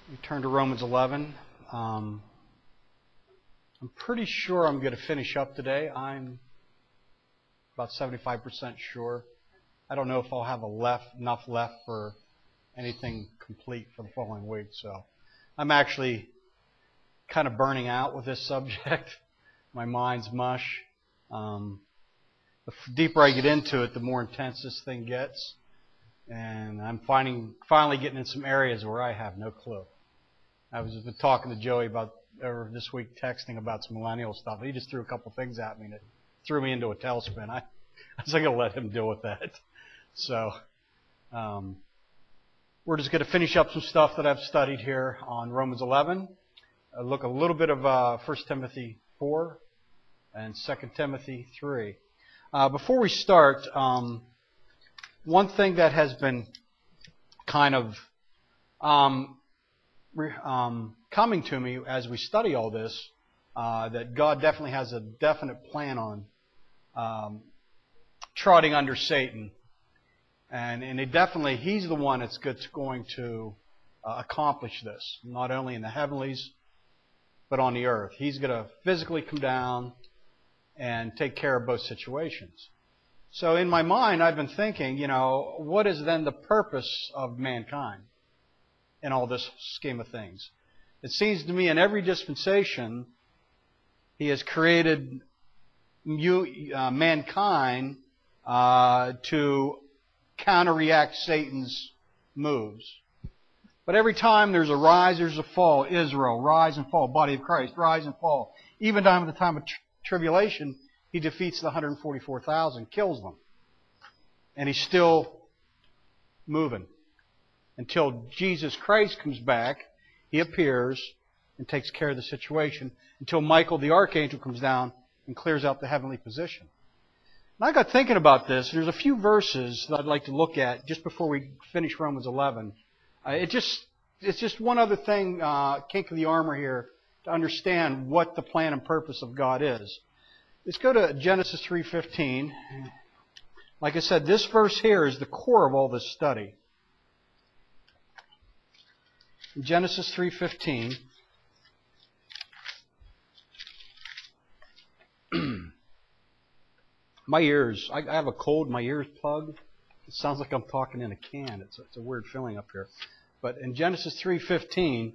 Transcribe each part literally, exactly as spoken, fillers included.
We turn to Romans eleven. Um, I'm pretty sure I'm going to finish up today. I'm about seventy-five percent sure. I don't know if I'll have a left, enough left for anything complete for the following week. So I'm actually kind of burning out with this subject. My mind's mush. Um, the deeper I get into it, the more intense this thing gets. And I'm finding, finally getting in some areas where I have no clue. I was just talking to Joey about, or this week texting about some millennial stuff. He just threw a couple things at me that threw me into a tailspin. I, I was going to let him deal with that. So um, we're just going to finish up some stuff that I've studied here on Romans eleven. Uh, look a little bit of uh, First Timothy four and Second Timothy three. Uh, before we start, um, one thing that has been kind of um, um, coming to me as we study all this, uh, that God definitely has a definite plan on um, trotting under Satan. And, and it definitely, He's the one that's going to uh, accomplish this, not only in the heavenlies, but on the earth. He's going to physically come down and take care of both situations. So in my mind, I've been thinking, you know, what is then the purpose of mankind in all this scheme of things? It seems to me in every dispensation, He has created you, uh, mankind uh, to counter-react Satan's moves. But every time there's a rise, there's a fall. Israel, rise and fall. Body of Christ, rise and fall. Even down at the time of tr- tribulation, He defeats the one hundred forty-four thousand, kills them. And He's still moving. Until Jesus Christ comes back, He appears and takes care of the situation. Until Michael the archangel comes down and clears out the heavenly position. And I got thinking about this. There's a few verses that I'd like to look at just before we finish Romans eleven. Uh, it just It's just one other thing, uh, kink of the armor here, to understand what the plan and purpose of God is. Let's go to Genesis three fifteen. Like I said, this verse here is the core of all this study. In Genesis three fifteen. My ears, I, I have a cold, my ears plugged. It sounds like I'm talking in a can. It's, it's a weird feeling up here. But in Genesis three fifteen,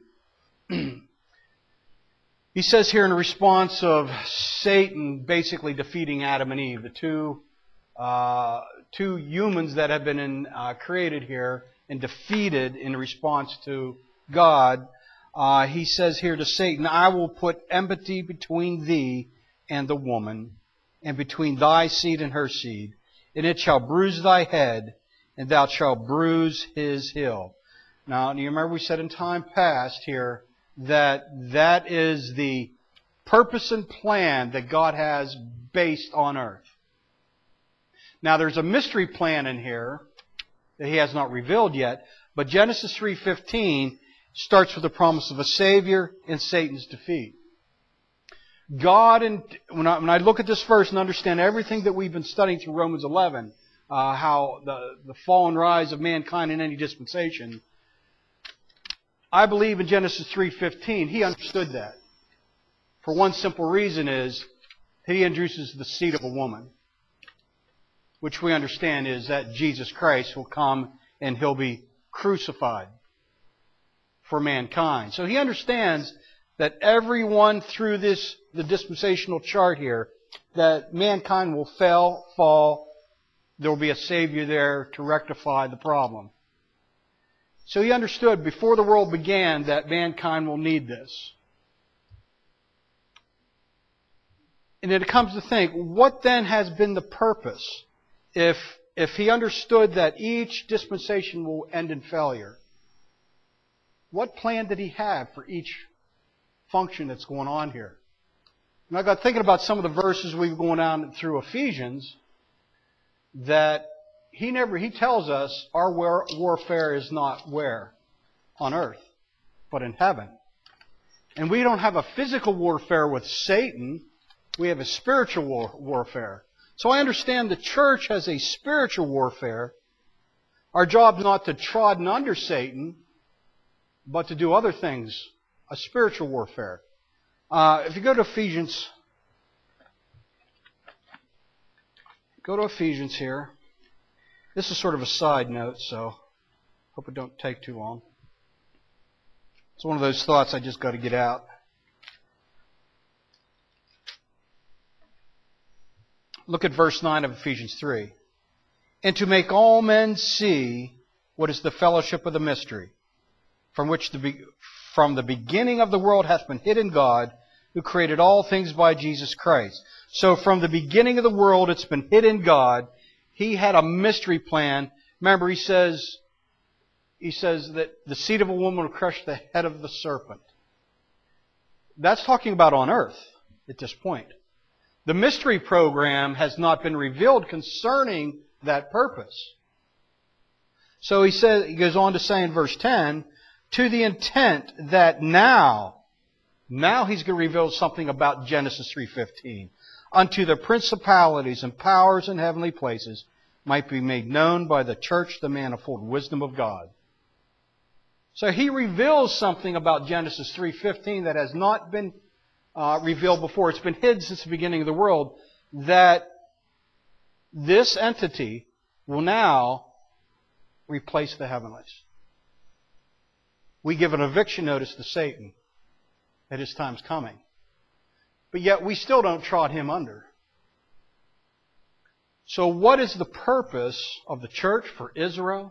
He says here in response of Satan basically defeating Adam and Eve, the two uh, two humans that have been in, uh, created here and defeated in response to God, uh, He says here to Satan, I will put enmity between thee and the woman, and between thy seed and her seed, and it shall bruise thy head, and thou shalt bruise his heel. Now, do you remember we said in time past here that that is the purpose and plan that God has based on earth. Now, there's a mystery plan in here that He has not revealed yet, but Genesis three fifteen starts with the promise of a Savior and Satan's defeat. God, and when I, when I look at this verse and understand everything that we've been studying through Romans eleven, uh, how the, the fall and rise of mankind in any dispensation, I believe in Genesis three fifteen, He understood that. For one simple reason is, He introduces the seed of a woman, which we understand is that Jesus Christ will come and He'll be crucified for mankind. So He understands that everyone through this, the dispensational chart here, that mankind will fail, fall, there will be a Savior there to rectify the problem. So He understood before the world began that mankind will need this. And then it comes to think, what then has been the purpose if, if He understood that each dispensation will end in failure? What plan did He have for each function that's going on here? And I got thinking about some of the verses we've gone down through Ephesians, that He never, He tells us our war, warfare is not where? On earth, but in heaven. And we don't have a physical warfare with Satan. We have a spiritual war, warfare. So I understand the church has a spiritual warfare. Our job is not to trod under Satan, but to do other things, a spiritual warfare. Uh, if you go to Ephesians, go to Ephesians here. This is sort of a side note, so hope it don't take too long. It's one of those thoughts I just got to get out. Look at verse nine of Ephesians three. And to make all men see what is the fellowship of the mystery, from which the be- from the beginning of the world hath been hid in God, who created all things by Jesus Christ. So from the beginning of the world, it's been hid in God. He had a mystery plan. Remember, he says, he says that the seed of a woman will crush the head of the serpent. That's talking about on earth at this point. The mystery program has not been revealed concerning that purpose. So he says, he goes on to say in verse ten, to the intent that now, now he's going to reveal something about Genesis three fifteen. Unto the principalities and powers in heavenly places might be made known by the church the manifold wisdom of God. So he reveals something about Genesis three fifteen that has not been uh, revealed before. It's been hid since the beginning of the world, that this entity will now replace the heavenlies. We give an eviction notice to Satan that his time's coming. But yet we still don't trot him under. So what is the purpose of the church for Israel?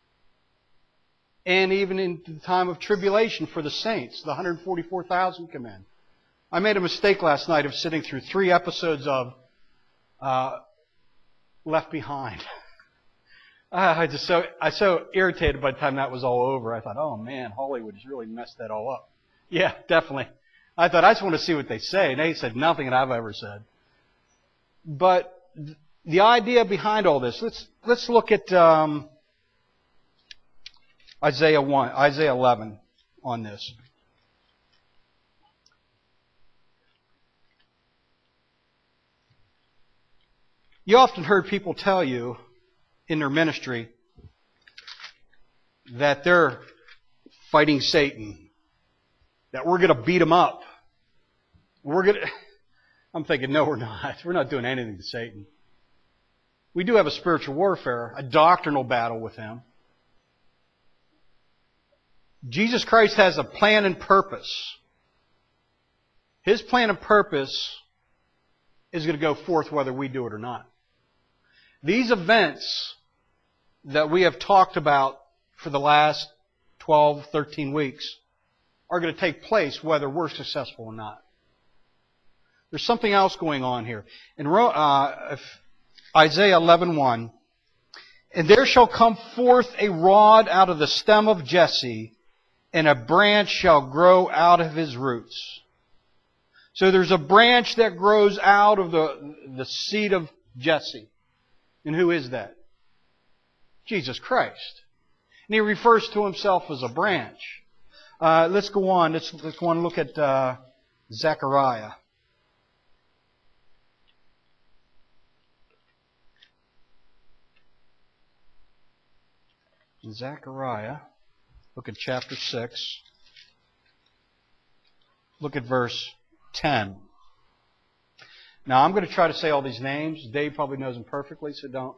And even in the time of tribulation for the saints, the one hundred forty-four thousand come in. I made a mistake last night of sitting through three episodes of uh, Left Behind. I just so I was so irritated by the time that was all over. I thought, oh man, Hollywood has really messed that all up. Yeah, definitely. I thought, I just want to see what they say. And they said nothing that I've ever said. But the idea behind all this, let's let's look at um, Isaiah one, Isaiah eleven on this. You often heard people tell you in their ministry that they're fighting Satan, that we're going to beat him up. We're going to... I'm thinking, no, we're not. We're not doing anything to Satan. We do have a spiritual warfare, a doctrinal battle with him. Jesus Christ has a plan and purpose. His plan and purpose is going to go forth whether we do it or not. These events that we have talked about for the last twelve, thirteen weeks are going to take place whether we're successful or not. There's something else going on here. In uh, Isaiah eleven one, and there shall come forth a rod out of the stem of Jesse, and a branch shall grow out of his roots. So there's a branch that grows out of the, the seed of Jesse. And who is that? Jesus Christ. And he refers to himself as a branch. Uh, let's go on. Let's, let's go on and look at uh, Zechariah. Zechariah. Look at chapter six. Look at verse ten. Now, I'm going to try to say all these names. Dave probably knows them perfectly, so don't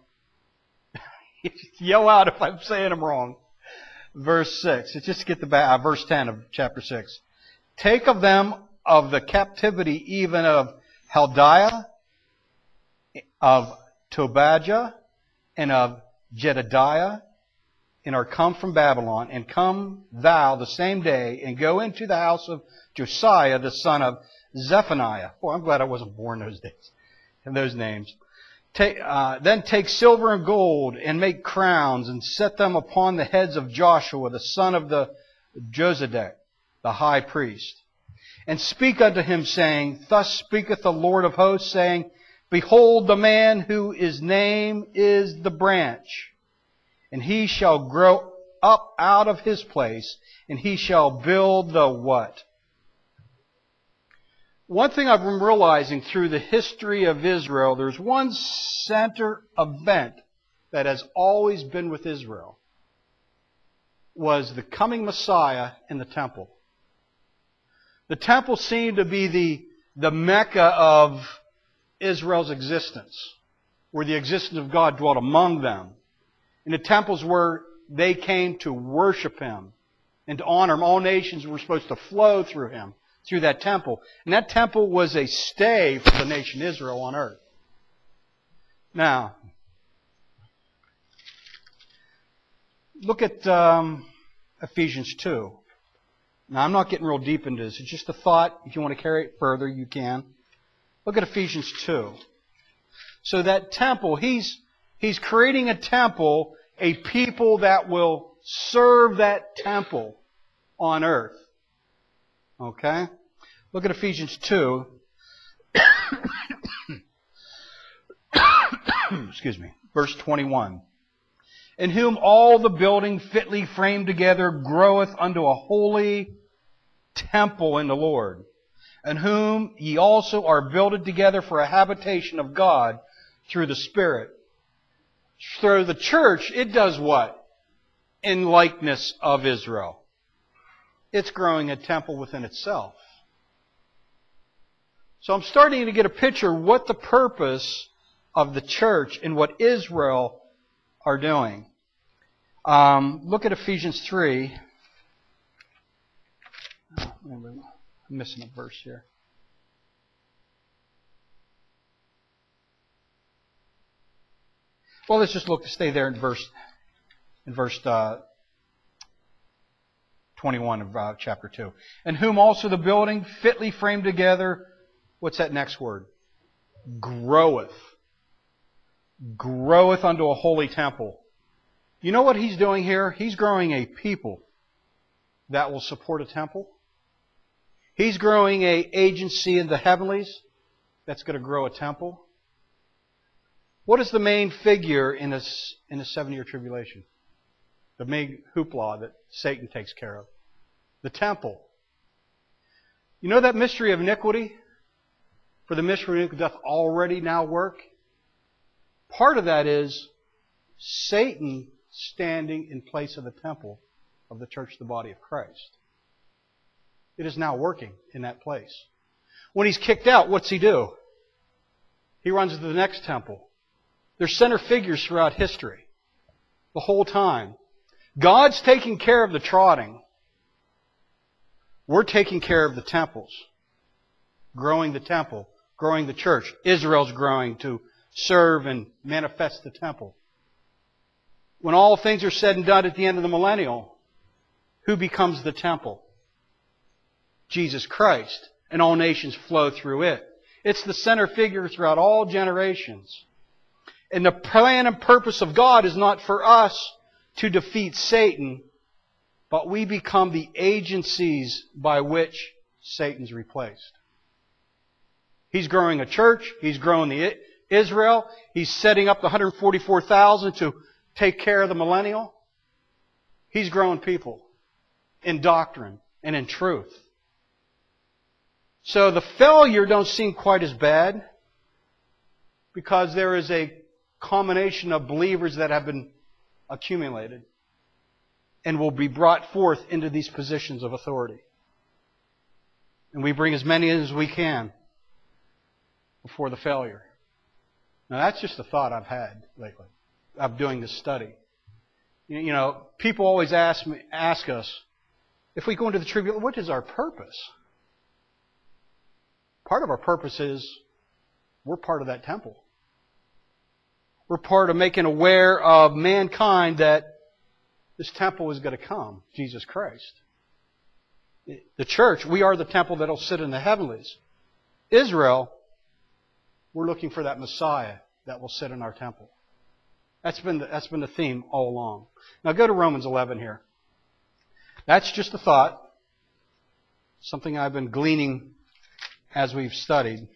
yell out if I'm saying them wrong. Verse six. Let's just get the back, uh, verse ten of chapter six. Take of them of the captivity even of Heldiah, of Tobadjah, and of Jedediah, and are come from Babylon, and come thou the same day, and go into the house of Josiah, the son of Zephaniah. Boy, I'm glad I wasn't born those days, in those names. Take, uh, then take silver and gold, and make crowns, and set them upon the heads of Joshua, the son of the Josedek, the high priest. And speak unto him, saying, Thus speaketh the Lord of hosts, saying, Behold the man who his name is the branch, and he shall grow up out of his place, and he shall build the what? One thing I've been realizing through the history of Israel, there's one center event that has always been with Israel. was the coming Messiah in the temple. The temple seemed to be the, the Mecca of Israel's existence, where the existence of God dwelt among them. And the temples where they came to worship Him and to honor Him. All nations were supposed to flow through Him, through that temple. And that temple was a stay for the nation Israel on earth. Now, look at um, Ephesians two. Now, I'm not getting real deep into this. It's just a thought. If you want to carry it further, you can. Look at Ephesians two. So that temple, he's, he's creating a temple, a people that will serve that temple on earth. Okay? Look at Ephesians two. Excuse me. Verse twenty-one. In whom all the building fitly framed together groweth unto a holy temple in the Lord, in whom ye also are builded together for a habitation of God through the Spirit. Through the church, it does what? In likeness of Israel. It's growing a temple within itself. So I'm starting to get a picture of what the purpose of the church and what Israel are doing. Um, look at Ephesians three. Oh, I'm missing a verse here. Well, let's just look. Stay there in verse in verse uh, twenty-one of uh, chapter two. And whom also the building fitly framed together. What's that next word? Groweth. Groweth unto a holy temple. You know what He's doing here? He's growing a people that will support a temple. He's growing a agency in the heavenlies that's going to grow a temple. What is the main figure in this in the seven-year tribulation? The main hoopla that Satan takes care of. The temple. You know that mystery of iniquity? For the mystery of iniquity doth already now work. Part of that is Satan standing in place of the temple of the church, the body of Christ. It is now working in that place. When he's kicked out, what's he do? He runs to the next temple. They're center figures throughout history. The whole time. God's taking care of the trotting. We're taking care of the temples. Growing the temple. Growing the church. Israel's growing to serve and manifest the temple. When all things are said and done at the end of the millennial, who becomes the temple? Jesus Christ. And all nations flow through it. It's the center figure throughout all generations. And the plan and purpose of God is not for us to defeat Satan, but we become the agencies by which Satan's replaced. He's growing a church. He's growing the Israel. He's setting up the one hundred forty-four thousand to take care of the millennial. He's growing people in doctrine and in truth. So the failure don't seem quite as bad because there is a combination of believers that have been accumulated and will be brought forth into these positions of authority. And we bring as many as we can before the failure. Now that's just a thought I've had lately of doing this study. You know, people always ask me, ask us, if we go into the tribulation, what is our purpose? Part of our purpose is we're part of that temple. We're part of making aware of mankind that this temple is going to come, Jesus Christ. The church, we are the temple that will sit in the heavenlies. Israel, we're looking for that Messiah that will sit in our temple. That's been the, that's been the theme all along. Now go to Romans eleven here. That's just a thought. Something I've been gleaning as we've studied.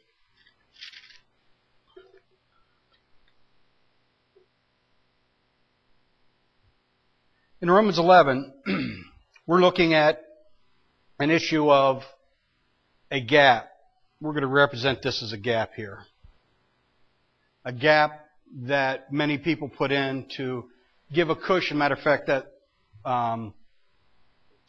In Romans eleven, we're looking at an issue of a gap. We're going to represent this as a gap here. A gap that many people put in to give a cushion. Matter of fact, that um,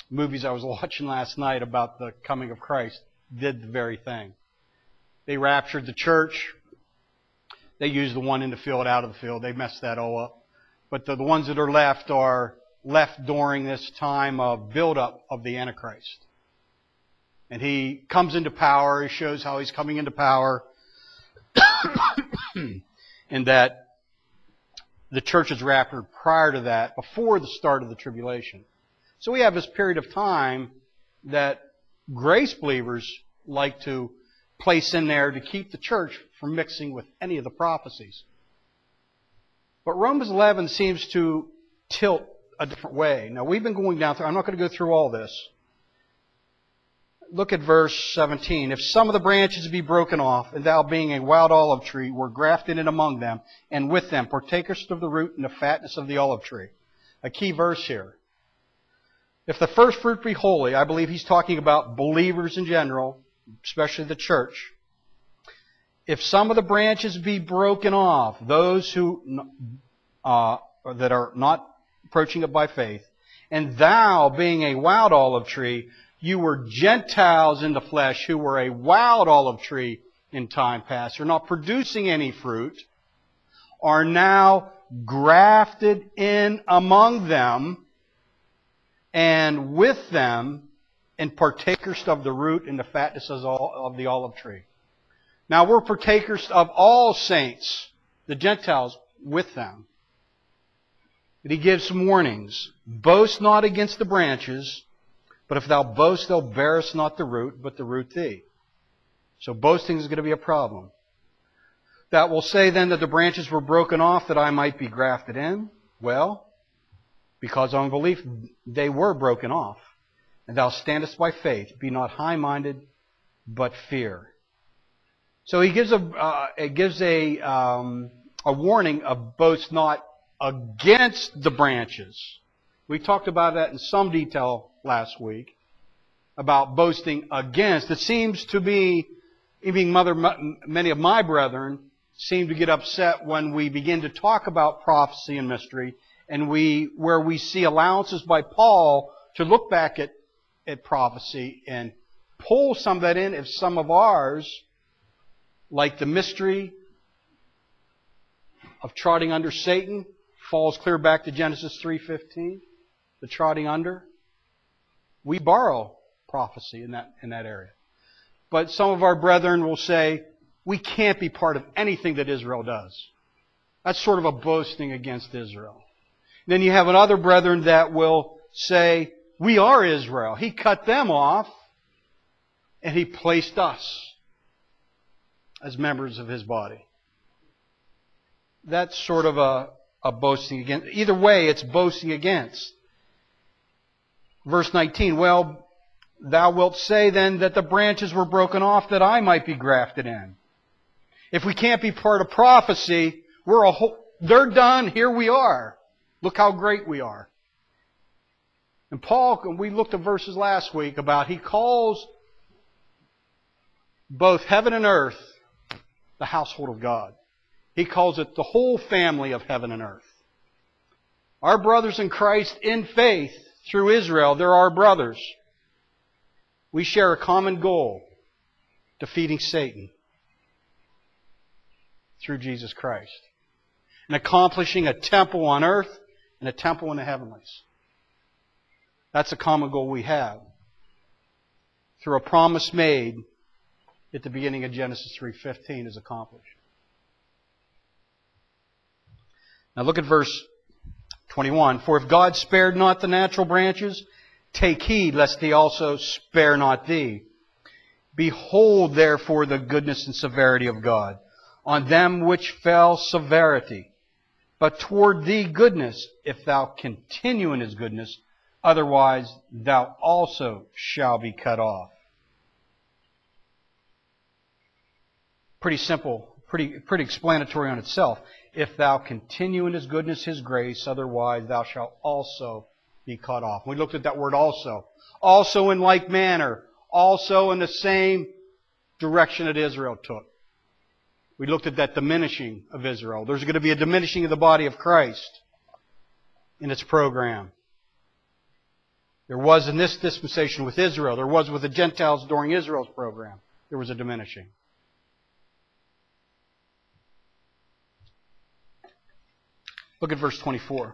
movies I was watching last night about the coming of Christ did the very thing. They raptured the church. They used the one in the field out of the field. They messed that all up. But the, the ones that are left are left during this time of build-up of the Antichrist. And he comes into power. He shows how he's coming into power. And that the church is raptured prior to that, before the start of the tribulation. So we have this period of time that grace believers like to place in there to keep the church from mixing with any of the prophecies. But Romans eleven seems to tilt a different way. Now we've been going down through, I'm not going to go through all this. Look at verse seventeen. If some of the branches be broken off, and thou being a wild olive tree were grafted in among them, and with them partakest of the root and the fatness of the olive tree. A key verse here. If the first fruit be holy, I believe he's talking about believers in general, especially the church. If some of the branches be broken off, those who uh, that are not approaching it by faith, and thou being a wild olive tree, you were Gentiles in the flesh who were a wild olive tree in time past, you're not producing any fruit, are now grafted in among them, and with them, and partakers of the root and the fatness of the olive tree. Now we're partakers of all saints, the Gentiles, with them. And he gives some warnings. Boast not against the branches, but if thou boast, thou bearest not the root, but the root thee. So boasting is going to be a problem. That will say then that the branches were broken off that I might be grafted in. Well, because of unbelief, they were broken off. And thou standest by faith. Be not high-minded, but fear. So he gives a uh, it gives a um, a warning of boast not against the branches. We talked about that in some detail last week about boasting against. It seems to be, even mother, many of my brethren seem to get upset when we begin to talk about prophecy and mystery, and we where we see allowances by Paul to look back at at prophecy and pull some of that in if some of ours, like the mystery of trotting under Satan, falls clear back to Genesis three fifteen, the trotting under. We borrow prophecy in that in that area. But some of our brethren will say, we can't be part of anything that Israel does. That's sort of a boasting against Israel. Then you have other brethren that will say, we are Israel. He cut them off, and He placed us as members of His body. That's sort of a, a boasting against. Either way, it's boasting against. Verse nineteen, well, thou wilt say then that the branches were broken off that I might be grafted in. If we can't be part of prophecy, we're a whole, they're done, here we are. Look how great we are. And Paul, we looked at verses last week about he calls both heaven and earth the household of God. He calls it the whole family of heaven and earth. Our brothers in Christ in faith through Israel, they're our brothers. We share a common goal, defeating Satan through Jesus Christ. And accomplishing a temple on earth and a temple in the heavenlies. That's a common goal we have. Through a promise made at the beginning of Genesis three fifteen is accomplished. Now look at verse twenty-one. For if God spared not the natural branches, take heed lest He also spare not thee. Behold therefore the goodness and severity of God. On them which fell severity, but toward thee goodness, if thou continue in His goodness, otherwise thou also shalt be cut off. Pretty simple, pretty pretty explanatory on itself. If thou continue in His goodness, His grace, otherwise thou shalt also be cut off. We looked at that word also. Also in like manner. Also in the same direction that Israel took. We looked at that diminishing of Israel. There's going to be a diminishing of the body of Christ in its program. There was in this dispensation with Israel. There was with the Gentiles during Israel's program. There was a diminishing. Look at verse twenty-four.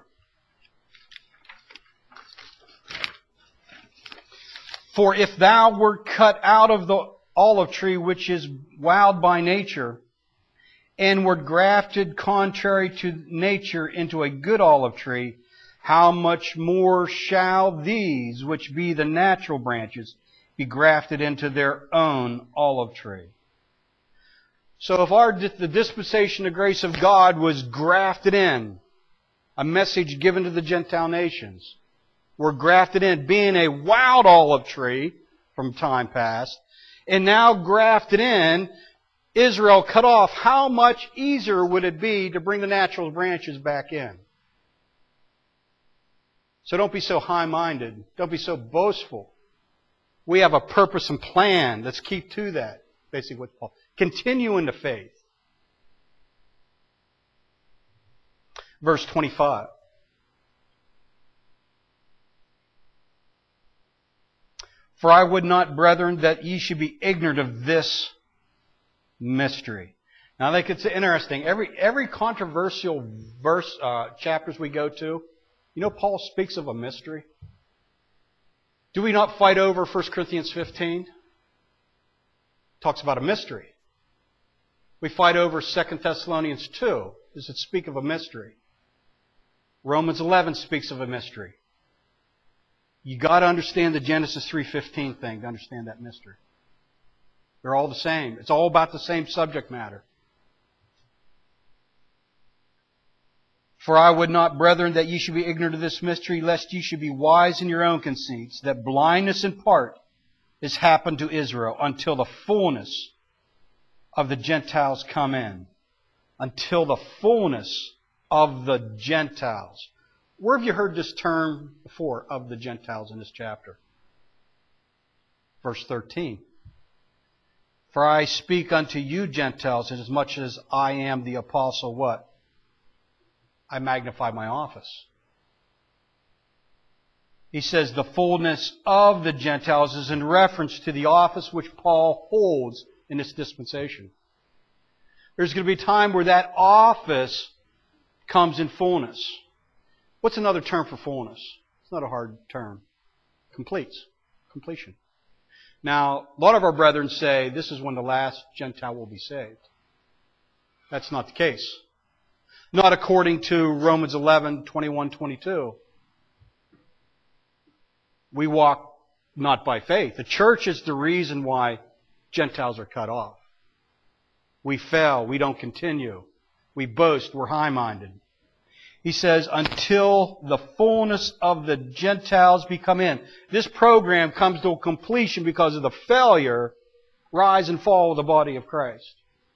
For if thou wert cut out of the olive tree which is wild by nature, and wert grafted contrary to nature into a good olive tree, how much more shall these, which be the natural branches, be grafted into their own olive tree? So if our the dispensation of grace of God was grafted in, a message given to the Gentile nations, we're grafted in, being a wild olive tree from time past, and now grafted in, Israel cut off, how much easier would it be to bring the natural branches back in? So don't be so high-minded. Don't be so boastful. We have a purpose and plan. Let's keep to that. Basically what Paul. Continue in the faith. Verse twenty-five. For I would not, brethren, that ye should be ignorant of this mystery. Now, I think it's interesting. Every every controversial verse, uh, chapters we go to, you know, Paul speaks of a mystery. Do we not fight over First Corinthians fifteen? Talks about a mystery. We fight over Second Thessalonians two. Does it speak of a mystery? Romans eleven speaks of a mystery. You got to understand the Genesis three fifteen thing to understand that mystery. They're all the same. It's all about the same subject matter. For I would not, brethren, that ye should be ignorant of this mystery, lest ye should be wise in your own conceits, that blindness in part is happened to Israel until the fullness of the Gentiles come in. Until the fullness of the Gentiles. Where have you heard this term before, of the Gentiles, in this chapter? Verse thirteen. For I speak unto you Gentiles, as much as I am the apostle, what? I magnify my office. He says the fullness of the Gentiles is in reference to the office which Paul holds in this dispensation. There's going to be a time where that office comes in fullness. What's another term for fullness? It's not a hard term. Completes. Completion. Now, a lot of our brethren say this is when the last Gentile will be saved. That's not the case. Not according to Romans eleven, twenty-one, twenty-two. We walk not by faith. The church is the reason why Gentiles are cut off. We fail. We don't continue. We boast. We're high-minded. He says, until the fullness of the Gentiles be come in. This program comes to a completion because of the failure, rise and fall of the body of Christ.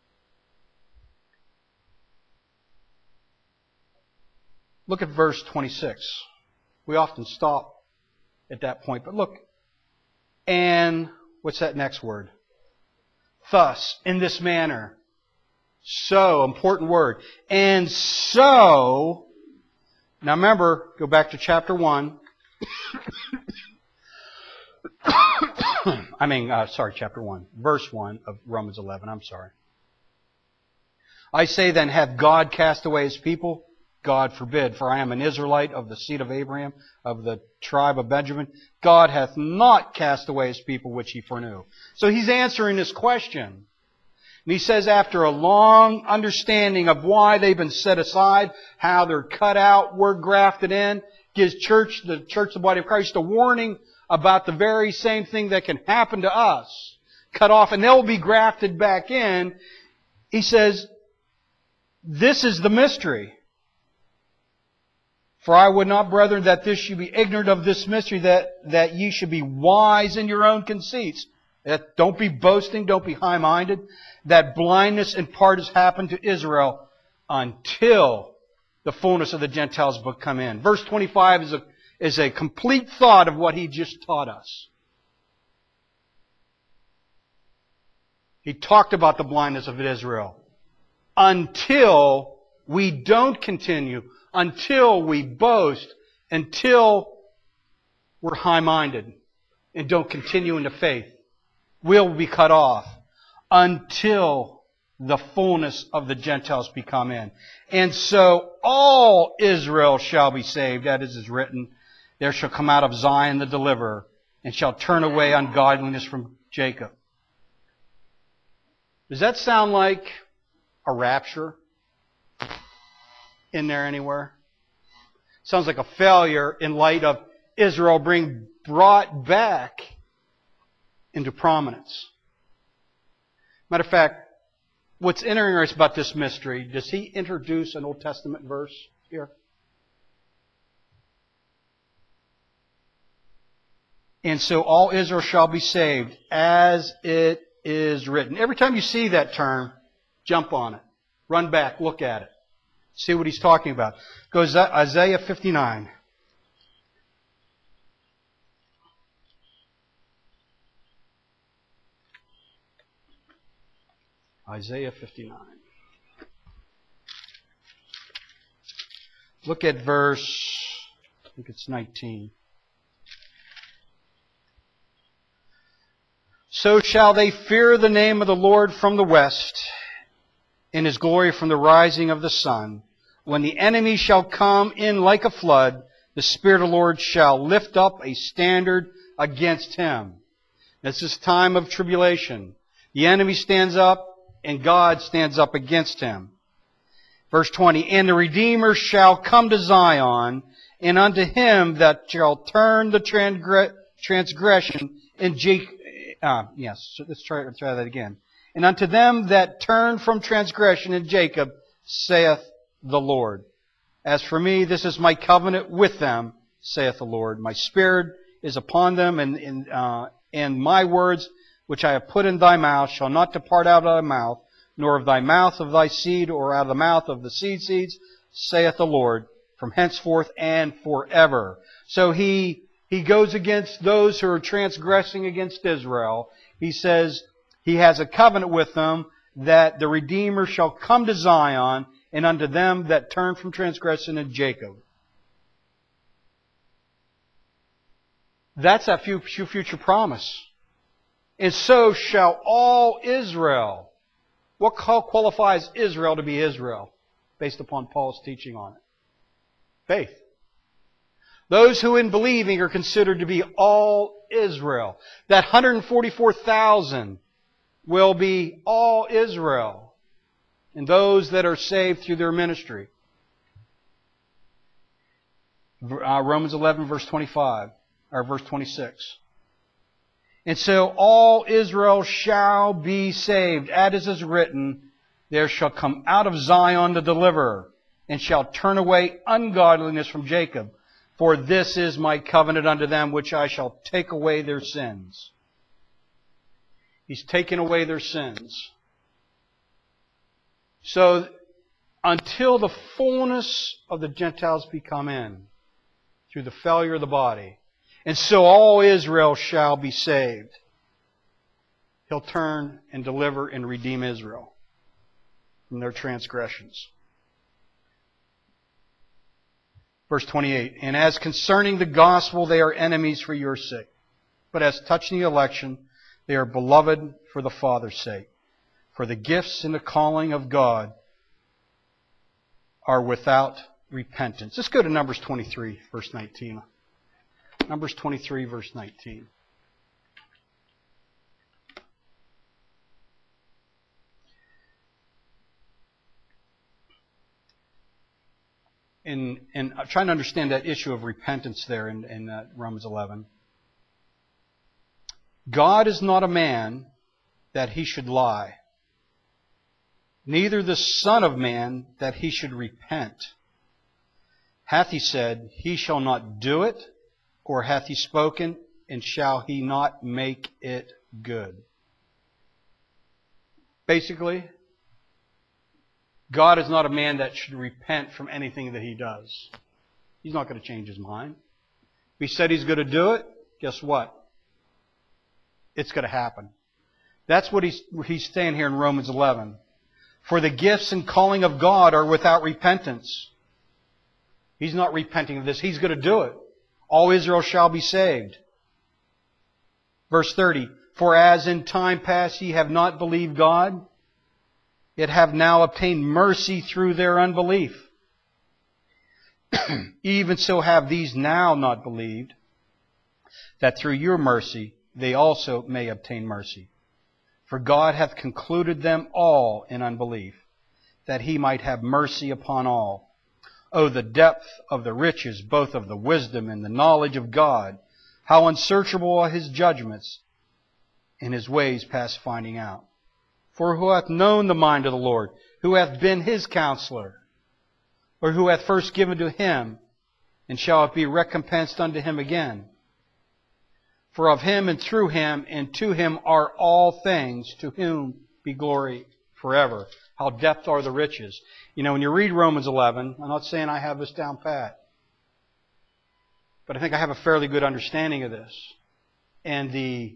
Look at verse twenty-six. We often stop at that point, but look. And, what's that next word? Thus, in this manner. So, important word. And so, now remember, go back to chapter one. I mean, uh, sorry, chapter one. Verse one of Romans eleven. I'm sorry. I say then, hath God cast away His people? God forbid, for I am an Israelite of the seed of Abraham, of the tribe of Benjamin. God hath not cast away His people which He foreknew. So He's answering this question. And He says after a long understanding of why they've been set aside, how they're cut out, we're grafted in, gives church, the church, the body of Christ, a warning about the very same thing that can happen to us. Cut off and they'll be grafted back in. He says, this is the mystery. For I would not, brethren, that this should be ignorant of this mystery, that, that ye should be wise in your own conceits. That don't be boasting, don't be high-minded. That blindness in part has happened to Israel until the fullness of the Gentiles book come in. Verse twenty-five is a, is a complete thought of what he just taught us. He talked about the blindness of Israel. Until we don't continue, until we boast, until we're high-minded and don't continue in the faith, we'll be cut off until the fullness of the Gentiles be come in. And so all Israel shall be saved, as is written, there shall come out of Zion the deliverer, and shall turn away ungodliness from Jacob. Does that sound like a rapture in there anywhere? Sounds like a failure in light of Israel being brought back into prominence. Matter of fact, what's interesting about this mystery, does he introduce an Old Testament verse here? And so all Israel shall be saved, as it is written. Every time you see that term, jump on it. Run back, look at it. See what he's talking about. Go to Isaiah fifty-nine. Isaiah fifty-nine. Look at verse, I think it's nineteen. So shall they fear the name of the Lord from the west, and His glory from the rising of the sun. When the enemy shall come in like a flood, the Spirit of the Lord shall lift up a standard against him. This is time of tribulation. The enemy stands up, and God stands up against him. Verse twenty, and the Redeemer shall come to Zion, and unto him that shall turn the transgression in Jacob. Uh, yes, so let's try, let's try that again. And unto them that turn from transgression in Jacob, saith the Lord. As for me, this is my covenant with them, saith the Lord. My spirit is upon them, and, and, uh, and my words which I have put in thy mouth shall not depart out of thy mouth, nor of thy mouth of thy seed, or out of the mouth of the seed seeds, saith the Lord, from henceforth and forever. So he He goes against those who are transgressing against Israel. He says he has a covenant with them that the Redeemer shall come to Zion, and unto them that turn from transgression in Jacob. That's that future promise. And so shall all Israel. What qualifies Israel to be Israel? Based upon Paul's teaching on it. Faith. Those who in believing are considered to be all Israel. That one hundred forty-four thousand will be all Israel. And those that are saved through their ministry. Uh, Romans eleven verse twenty-five. Or verse twenty-six. And so all Israel shall be saved. As is written, there shall come out of Zion the deliverer, and shall turn away ungodliness from Jacob. For this is my covenant unto them, which I shall take away their sins. He's taken away their sins. So, until the fullness of the Gentiles be come in, through the failure of the body, and so all Israel shall be saved, He'll turn and deliver and redeem Israel from their transgressions. Verse twenty-eight, and as concerning the gospel, they are enemies for your sake. But as touching the election, they are beloved for the Father's sake. For the gifts and the calling of God are without repentance. Let's go to Numbers twenty-three, verse nineteen. Numbers twenty-three, verse nineteen. In, in trying to understand that issue of repentance there in, in uh, Romans eleven. God is not a man that He should lie, neither the Son of Man that He should repent. Hath He said, He shall not do it, or hath He spoken, and shall He not make it good? Basically, God is not a man that should repent from anything that He does. He's not going to change His mind. If He said He's going to do it, guess what? It's going to happen. That's what he's, he's saying here in Romans eleven. For the gifts and calling of God are without repentance. He's not repenting of this. He's going to do it. all Israel shall be saved. Verse thirty, for as in time past ye have not believed God, yet have now obtained mercy through their unbelief. Even so have these now not believed, that through your mercy they also may obtain mercy. For God hath concluded them all in unbelief, that He might have mercy upon all. O the depth of the riches, both of the wisdom and the knowledge of God! How unsearchable are His judgments, and His ways past finding out. For who hath known the mind of the Lord? Who hath been His counselor? Or who hath first given to Him, and shall it be recompensed unto Him again? For of Him and through Him and to Him are all things, to whom be glory forever. How depth are the riches. You know, when you read Romans eleven, I'm not saying I have this down pat, but I think I have a fairly good understanding of this. And the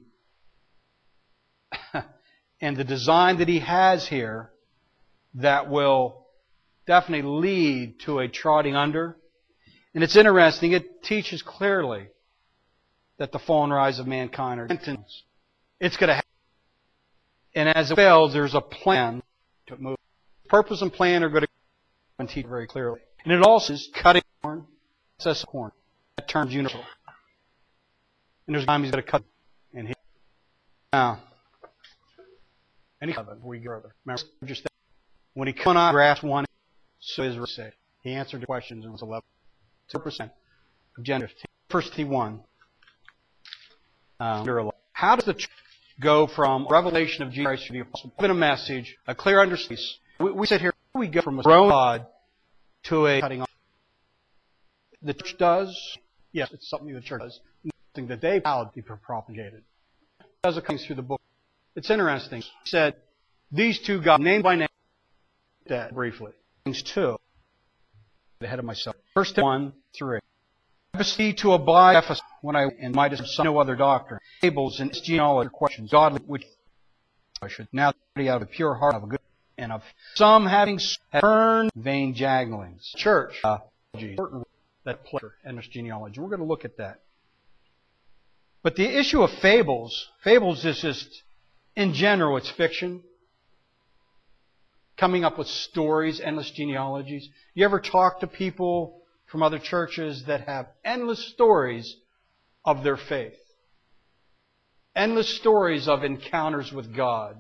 and the design that he has here that will definitely lead to a trotting under. And it's interesting, it teaches clearly that the fall and rise of mankind are sentence. It's going to happen. And as it fails, there's a plan to move. Purpose and plan are going to teach very clearly. And it also is cutting corn, process corn. That term's universal. And there's a time he's going to cut. And he, now, any of it, we go further. Remember, just when he cut on grass one, so Israel said. He answered the questions in verse eleven. Two percent of Genesis. Verse fifty-one. Um, how does the church go from revelation of Jesus Christ to the apostle? Given a message, a clear understanding. We, we sit here, we go from a throne God to a cutting off. The church does, yes, it's something the church does. Something that they proudly propagated. It does it comes through the book. It's interesting. He said, these two God, name by name, that briefly. Things two. Ahead of myself. First one, three. I beseech to abide Ephesus when I and might have no other doctrine. Fables and genealogy questions, godly which I should now study out of a pure heart of a good and of some having turned vain janglings. Church, uh, that pleasure and this genealogy. We're going to look at that. But the issue of fables, fables is just, in general, it's fiction. Coming up with stories, endless genealogies. You ever talk to people from other churches that have endless stories of their faith? Endless stories of encounters with God.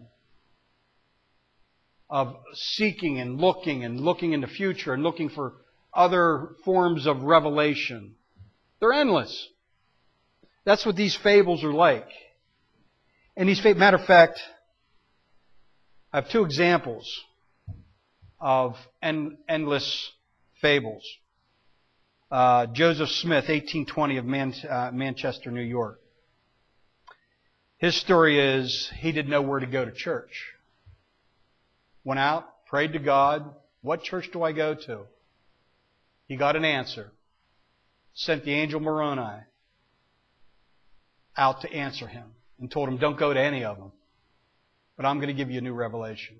Of seeking and looking and looking in the future and looking for other forms of revelation. They're endless. That's what these fables are like. And these fables, matter of fact, I have two examples of end, endless fables. Uh, Joseph Smith, eighteen twenty of Man, uh, Manchester, New York. His story is he didn't know where to go to church. Went out, prayed to God. What church do I go to? He got an answer. Sent the angel Moroni out to answer him and told him, don't go to any of them. But I'm going to give you a new revelation.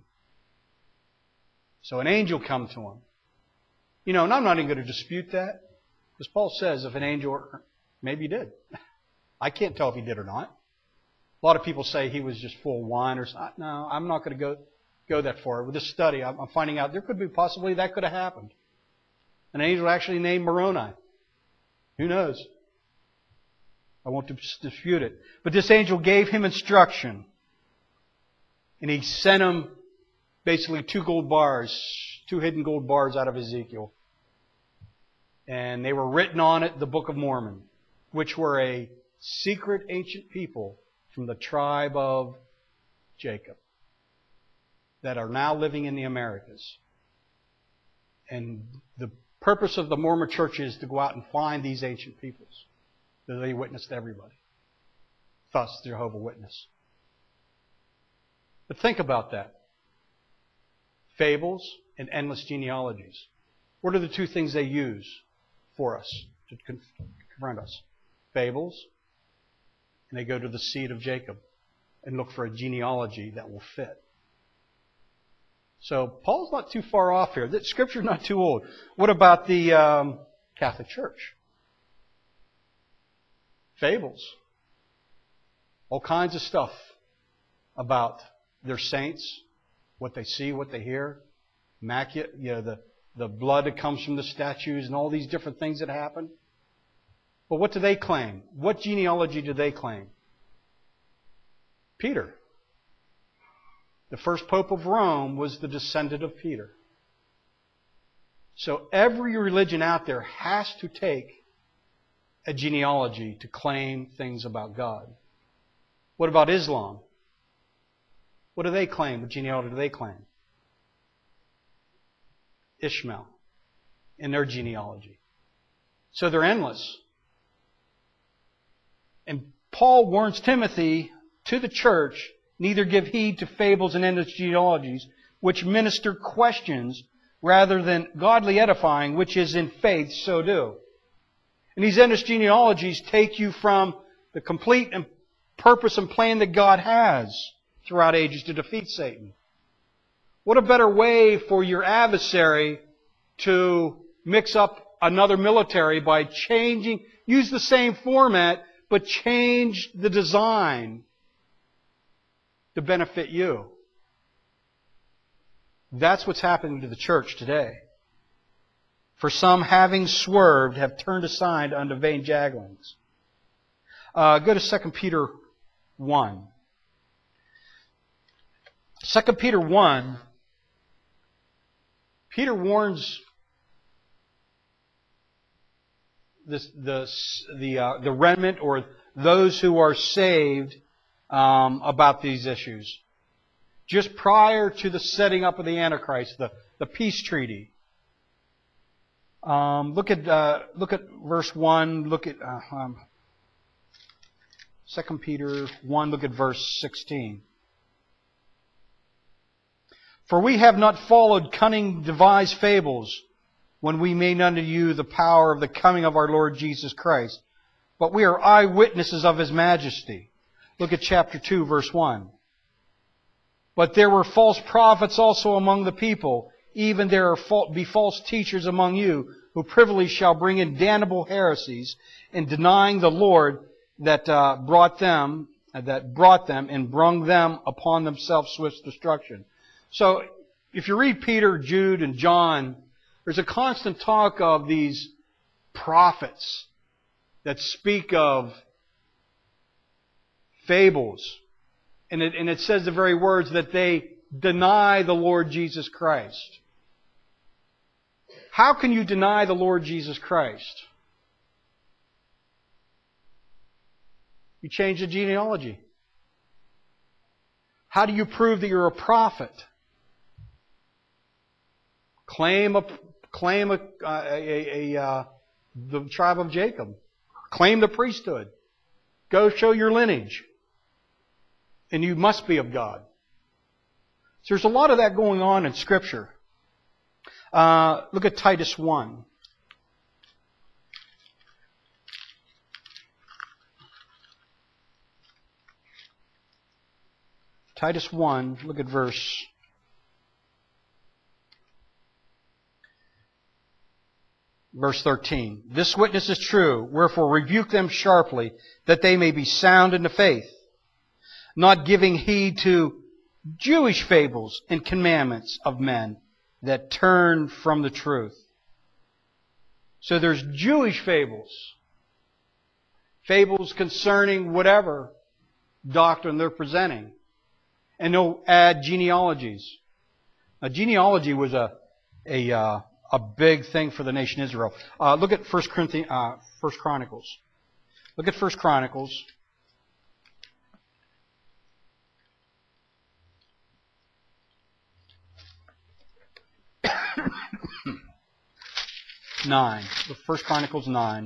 So an angel come to him. You know, and I'm not even going to dispute that. Because Paul says if an angel, maybe he did. I can't tell if he did or not. A lot of people say he was just full of wine or something. No, I'm not going to go go that far. With this study, I'm finding out there could be possibly that could have happened. An angel actually named Moroni. Who knows? I won't dispute it. But this angel gave him instruction. And he sent him basically two gold bars, two hidden gold bars out of Ezekiel. And they were written on it, the Book of Mormon, which were a secret ancient people from the tribe of Jacob that are now living in the Americas. And the purpose of the Mormon church is to go out and find these ancient peoples that they witness to everybody. Thus, the Jehovah's Witness. But think about that. Fables and endless genealogies. What are the two things they use for us to confront us? Fables, and they go to the seed of Jacob and look for a genealogy that will fit. So Paul's not too far off here. The Scripture's not too old. What about the um, Catholic Church? Fables. All kinds of stuff about their saints, what they see, what they hear. Immaculate, you know, the, the blood that comes from the statues and all these different things that happen. But what do they claim? What genealogy do they claim? Peter. The first Pope of Rome was the descendant of Peter. So every religion out there has to take a genealogy to claim things about God. What about Islam? What do they claim? What genealogy do they claim? Ishmael in their genealogy. So they're endless. And Paul warns Timothy to the church, neither give heed to fables and endless genealogies, which minister questions rather than godly edifying, which is in faith, so do. And these endless genealogies take you from the complete and purpose and plan that God has throughout ages to defeat Satan. What a better way for your adversary to mix up another military by changing, use the same format, but change the design to benefit you. That's what's happening to the church today. For some, having swerved, have turned aside unto vain jagglings. Uh, go to Second Peter one. Second Peter one, Peter warns this, the the uh, the remnant or those who are saved um, about these issues. Just prior to the setting up of the Antichrist, the, the peace treaty. Um, look at uh, look at verse one. Look at uh, um, Second Peter one. Look at verse sixteen. For we have not followed cunning devised fables, when we made unto you the power of the coming of our Lord Jesus Christ, but we are eyewitnesses of His majesty. Look at chapter two, verse one. But there were false prophets also among the people, even there be false teachers among you, who privily shall bring in damnable heresies, in denying the Lord that uh, brought them, uh, that brought them, and brung them upon themselves swift destruction. So, if you read Peter, Jude, and John, there's a constant talk of these prophets that speak of fables. And it, and it says the very words that they deny the Lord Jesus Christ. How can you deny the Lord Jesus Christ? You change the genealogy. How do you prove that you're a prophet? Claim a claim a, a, a, a uh, the tribe of Jacob. Claim the priesthood. Go show your lineage. And you must be of God. So there's a lot of that going on in Scripture. Uh, look at Titus one. Titus one, look at verse Verse thirteen. This witness is true, wherefore rebuke them sharply, that they may be sound in the faith, not giving heed to Jewish fables and commandments of men that turn from the truth. So there's Jewish fables. Fables concerning whatever doctrine they're presenting. And they'll add genealogies. Now, genealogy was a a uh, a big thing for the nation Israel. Uh, look at First Corinthians, uh, First Chronicles. Look at First Chronicles. nine. First Chronicles nine.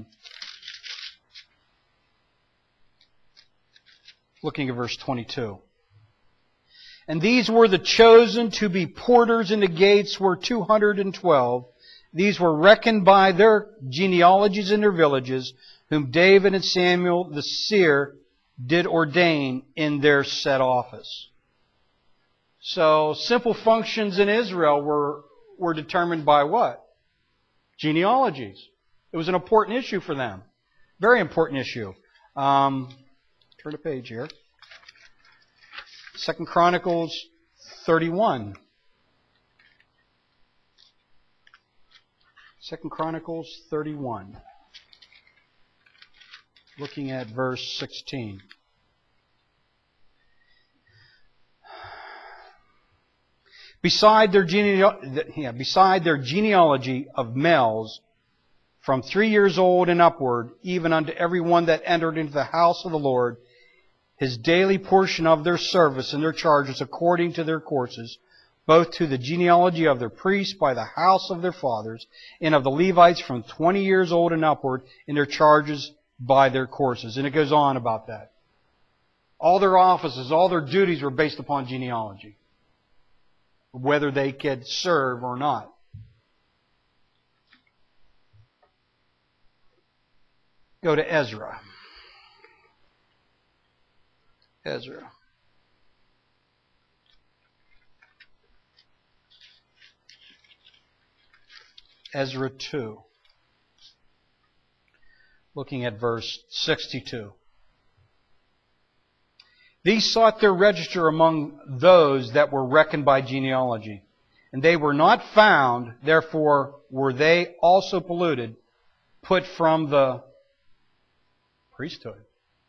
Looking at verse twenty-two. And these were the chosen to be porters in the gates were two hundred twelve. These were reckoned by their genealogies in their villages, whom David and Samuel the seer did ordain in their set office. So simple functions in Israel were, were determined by what? Genealogies. It was an important issue for them. Very important issue. Um, turn the page here. Second Chronicles thirty-one. Second Chronicles thirty-one. Looking at verse sixteen. Beside their, genea- yeah, beside their genealogy of males from three years old and upward, even unto every one that entered into the house of the Lord, his daily portion of their service and their charges according to their courses, both to the genealogy of their priests by the house of their fathers, and of the Levites from twenty years old and upward, in their charges by their courses. And it goes on about that. All their offices, all their duties were based upon genealogy, whether they could serve or not. Go to Ezra. Ezra. Ezra two. Looking at verse sixty-two. These sought their register among those that were reckoned by genealogy. And they were not found, therefore were they also polluted, put from the priesthood.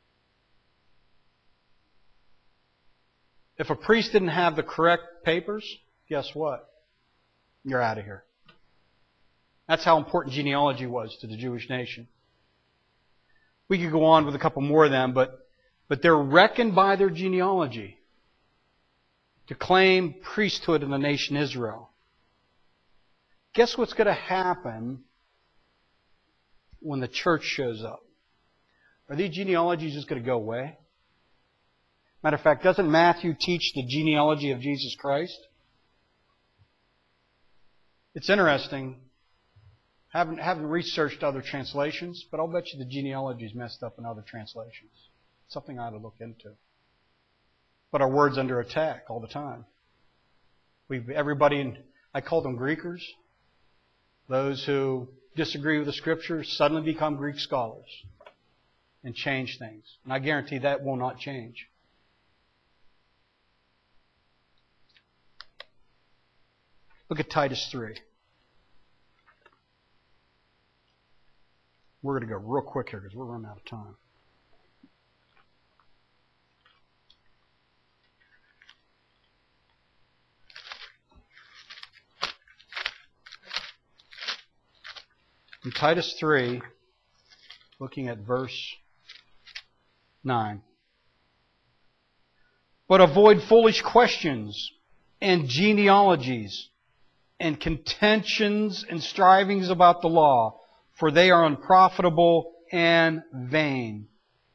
If a priest didn't have the correct papers, guess what? You're out of here. That's how important genealogy was to the Jewish nation. We could go on with a couple more of them, but, but they're reckoned by their genealogy to claim priesthood in the nation Israel. Guess what's going to happen when the church shows up? Are these genealogies just going to go away? Matter of fact, doesn't Matthew teach the genealogy of Jesus Christ? It's interesting. Haven't, haven't researched other translations, but I'll bet you the genealogy is messed up in other translations. Something I ought to look into. But our word's under attack all the time. We've everybody in, I call them Greekers. Those who disagree with the Scriptures suddenly become Greek scholars and change things. And I guarantee that will not change. Look at Titus three. We're going to go real quick here because we're running out of time. In Titus three, looking at verse nine. But avoid foolish questions and genealogies and contentions and strivings about the law, for they are unprofitable and vain.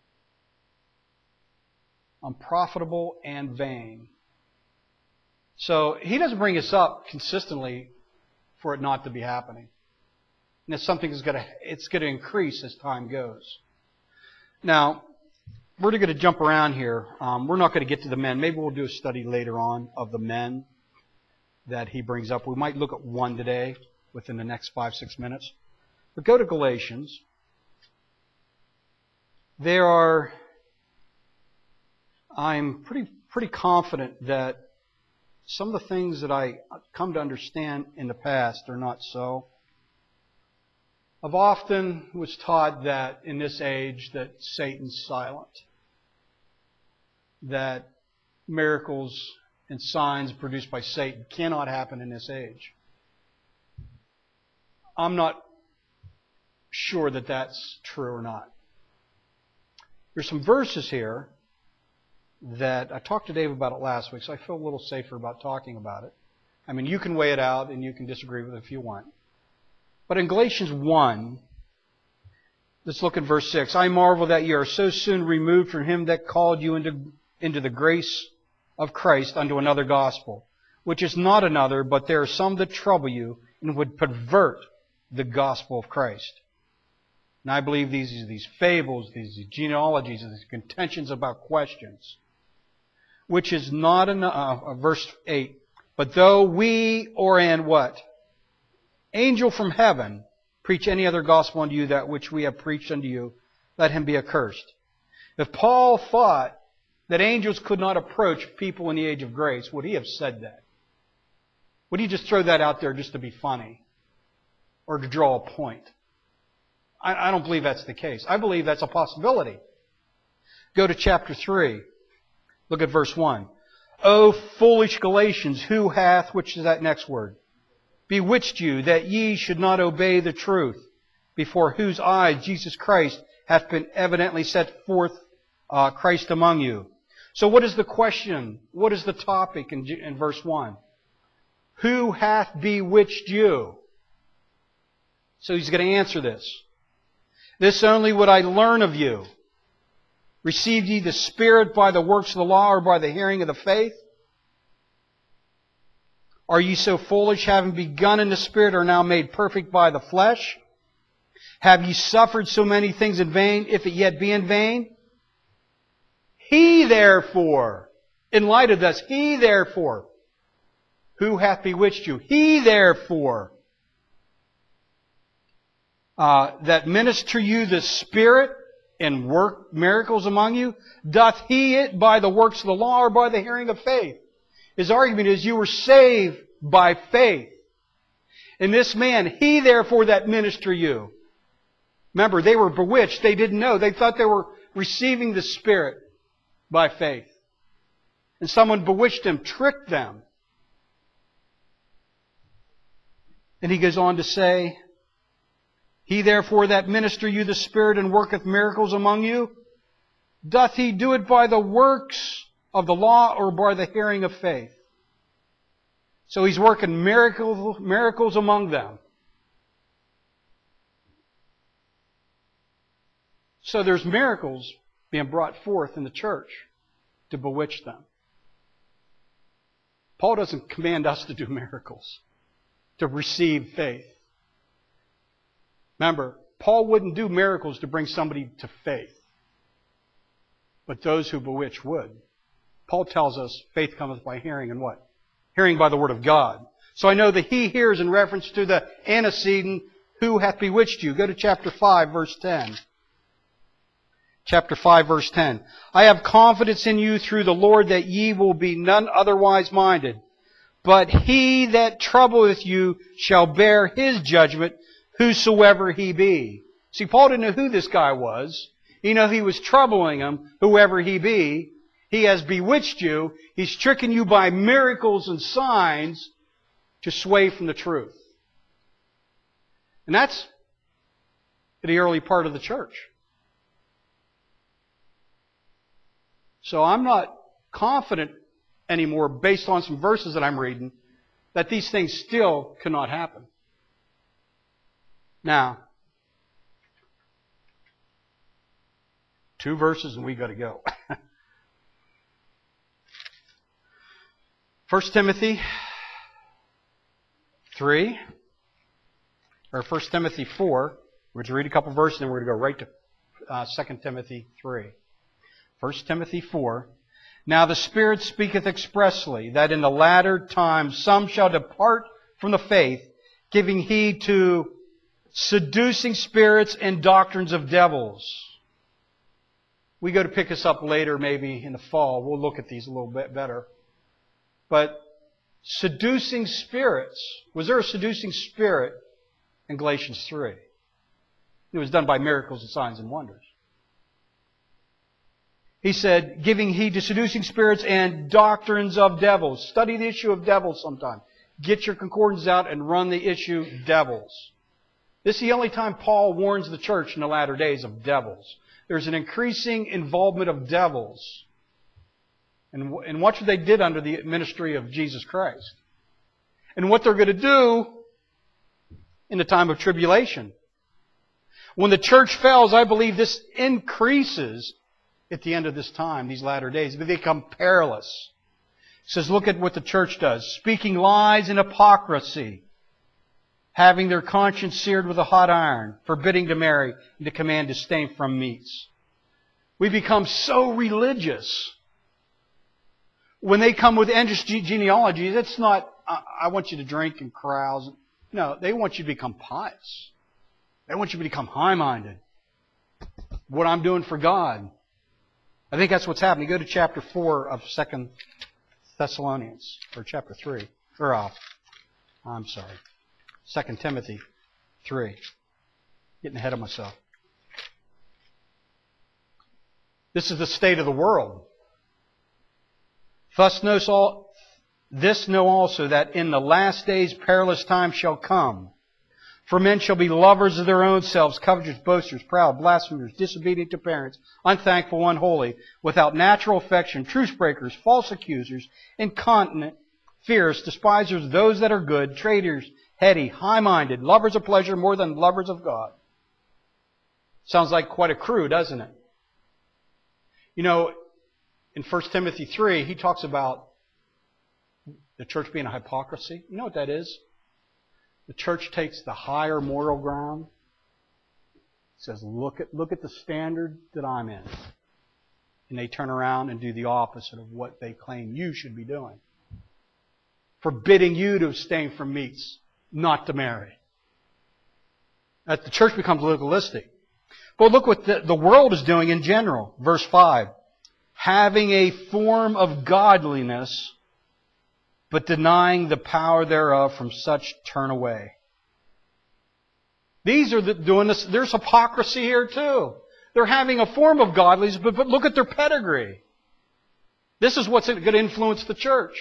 Unprofitable and vain. So he doesn't bring us up consistently for it not to be happening. And it's something that's going to, it's going to increase as time goes. Now, we're going to jump around here. Um, we're not going to get to the men. Maybe we'll do a study later on of the men that he brings up. We might look at one today within the next five, six minutes. But go to Galatians. There are, I'm pretty pretty confident that some of the things that I come to understand in the past are not so. I've often was taught that in this age that Satan's silent. That miracles and signs produced by Satan cannot happen in this age. I'm not sure that that's true or not. There's some verses here that I talked to Dave about it last week, so I feel a little safer about talking about it. I mean, you can weigh it out and you can disagree with it if you want. But in Galatians one, let's look at verse six. I marvel that ye are so soon removed from him that called you into, into the grace of Christ unto another gospel, which is not another, but there are some that trouble you and would pervert the gospel of Christ. And I believe these are these fables, these genealogies, and these contentions about questions, which is not an, uh, verse eight. But though we or an what? Angel from heaven preach any other gospel unto you that which we have preached unto you, let him be accursed. If Paul thought that angels could not approach people in the age of grace, would he have said that? Would he just throw that out there just to be funny or to draw a point? I, I don't believe that's the case. I believe that's a possibility. Go to chapter three. Look at verse one. O foolish Galatians, who hath, which is that next word, bewitched you that ye should not obey the truth, before whose eyes Jesus Christ hath been evidently set forth, uh, Christ among you. So what is the question? What is the topic in, in verse one? Who hath bewitched you? So he's going to answer this. This only would I learn of you. Received ye the Spirit by the works of the law or by the hearing of the faith? Are ye so foolish, having begun in the Spirit, are now made perfect by the flesh? Have ye suffered so many things in vain, if it yet be in vain? He therefore, in light of this, He therefore, who hath bewitched you? He therefore, uh, that minister you the Spirit and work miracles among you, doth He it by the works of the law or by the hearing of faith? His argument is you were saved by faith. And this man, He therefore that minister you. Remember, they were bewitched. They didn't know. They thought they were receiving the Spirit by faith. And someone bewitched them, tricked them. And he goes on to say, He therefore that minister you the Spirit and worketh miracles among you, doth He do it by the works of the law or by the hearing of faith? So He's working miracles, miracles among them. So there's miracles being brought forth in the church to bewitch them. Paul doesn't command us to do miracles, to receive faith. Remember, Paul wouldn't do miracles to bring somebody to faith, but those who bewitch would. Paul tells us faith cometh by hearing, and what? Hearing by the Word of God. So I know that he here is in reference to the antecedent, who hath bewitched you. Go to chapter five, verse ten. Chapter five, verse ten. I have confidence in you through the Lord that ye will be none otherwise minded. But he that troubleth you shall bear his judgment, whosoever he be. See, Paul didn't know who this guy was. He knew he was troubling him, whoever he be. He has bewitched you. He's tricking you by miracles and signs to sway from the truth. And that's the early part of the church. So I'm not confident anymore, based on some verses that I'm reading, that these things still cannot happen. Now, two verses and we got to go. First Timothy three, or First Timothy four. We're going to read a couple verses and we're going to go right to uh, Second Timothy three. First Timothy four. Now the Spirit speaketh expressly that in the latter times some shall depart from the faith, giving heed to seducing spirits and doctrines of devils. We go to pick this up later, maybe in the fall. We'll look at these a little bit better. But seducing spirits. Was there a seducing spirit in Galatians three? It was done by miracles and signs and wonders. He said, giving heed to seducing spirits and doctrines of devils. Study the issue of devils sometime. Get your concordance out and run the issue devils. This is the only time Paul warns the church in the latter days of devils. There's an increasing involvement of devils. And, and watch what they did under the ministry of Jesus Christ. And what they're going to do in the time of tribulation. When the church fails, I believe this increases at the end of this time, these latter days. They become perilous. It says, look at what the church does. Speaking lies and hypocrisy. Having their conscience seared with a hot iron. Forbidding to marry and to command to abstain from meats. We become so religious. When they come with endless genealogies, it's not, I want you to drink and carouse. No, they want you to become pious. They want you to become high-minded. What I'm doing for God. I think that's what's happening. Go to chapter four of Second Thessalonians, or chapter three. Or, uh, I'm sorry, Second Timothy three. Getting ahead of myself. This is the state of the world. Thus knows all, this know also that in the last days perilous times shall come. For men shall be lovers of their own selves, covetous, boasters, proud, blasphemers, disobedient to parents, unthankful, unholy, without natural affection, truce breakers, false accusers, incontinent, fierce, despisers of those that are good, traitors, heady, high-minded, lovers of pleasure more than lovers of God. Sounds like quite a crew, doesn't it? You know, in First Timothy three, he talks about the church being a hypocrisy. You know what that is? The church takes the higher moral ground. It says, look at, look at the standard that I'm in. And they turn around and do the opposite of what they claim you should be doing. Forbidding you to abstain from meats, not to marry. That the church becomes legalistic. But look what the, the world is doing in general. Verse five. Having a form of godliness, but denying the power thereof, from such turn away. These are the, doing this. There's hypocrisy here too. They're having a form of godliness, but, but look at their pedigree. This is what's going to influence the church.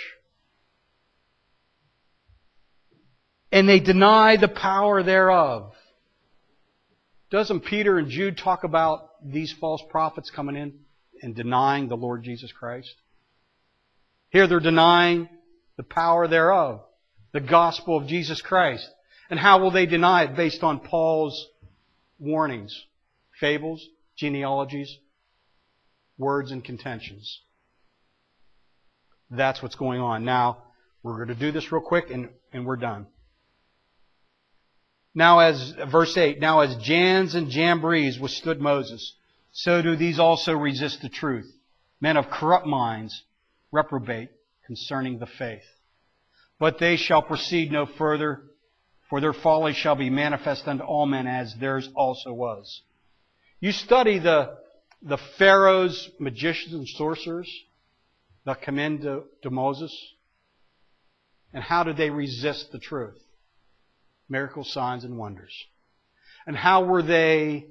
And they deny the power thereof. Doesn't Peter and Jude talk about these false prophets coming in and denying the Lord Jesus Christ? Here they're denying the power thereof, the gospel of Jesus Christ. And how will they deny it? Based on Paul's warnings, fables, genealogies, words and contentions. That's what's going on. Now, we're going to do this real quick and, and we're done. Now as, verse eight, now as Jans and Jambres withstood Moses, so do these also resist the truth. Men of corrupt minds reprobate concerning the faith. But they shall proceed no further, for their folly shall be manifest unto all men, as theirs also was. You study the, the Pharaoh's magicians and sorcerers that come into to Moses, and how did they resist the truth? Miracles, signs, and wonders. And how were they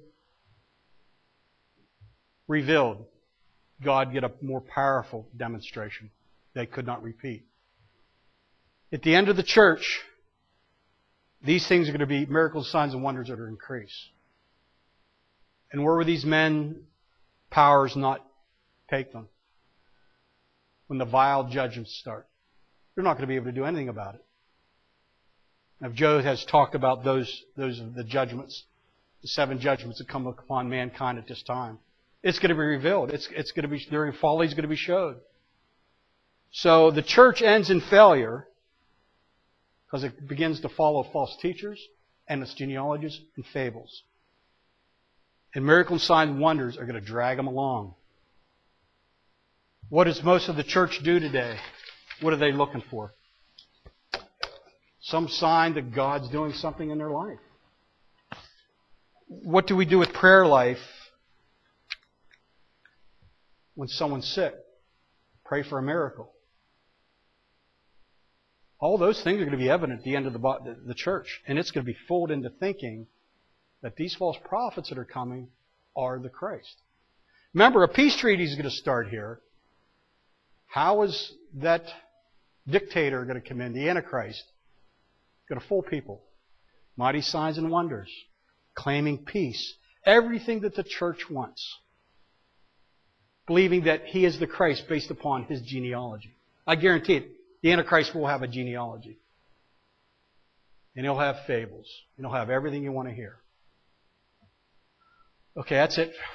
revealed? God get a more powerful demonstration they could not repeat. At the end of the church, these things are going to be miracles, signs, and wonders that are increased. And where will these men powers not take them? When the vile judgments start. They're not going to be able to do anything about it. Now, Job has talked about those, those are the judgments, the seven judgments that come upon mankind at this time. It's going to be revealed. It's, it's going to be, their folly is going to be showed. So the church ends in failure because it begins to follow false teachers and its genealogies and fables. And miracles, signs, and wonders are going to drag them along. What does most of the church do today? What are they looking for? Some sign that God's doing something in their life. What do we do with prayer life when someone's sick? Pray for a miracle. All those things are going to be evident at the end of the, the church. And it's going to be fooled into thinking that these false prophets that are coming are the Christ. Remember, a peace treaty is going to start here. How is that dictator going to come in, the Antichrist? Going to fool people. Mighty signs and wonders. Claiming peace. Everything that the church wants. Believing that he is the Christ based upon his genealogy. I guarantee it. The Antichrist will have a genealogy. And he'll have fables. And he'll have everything you want to hear. Okay, that's it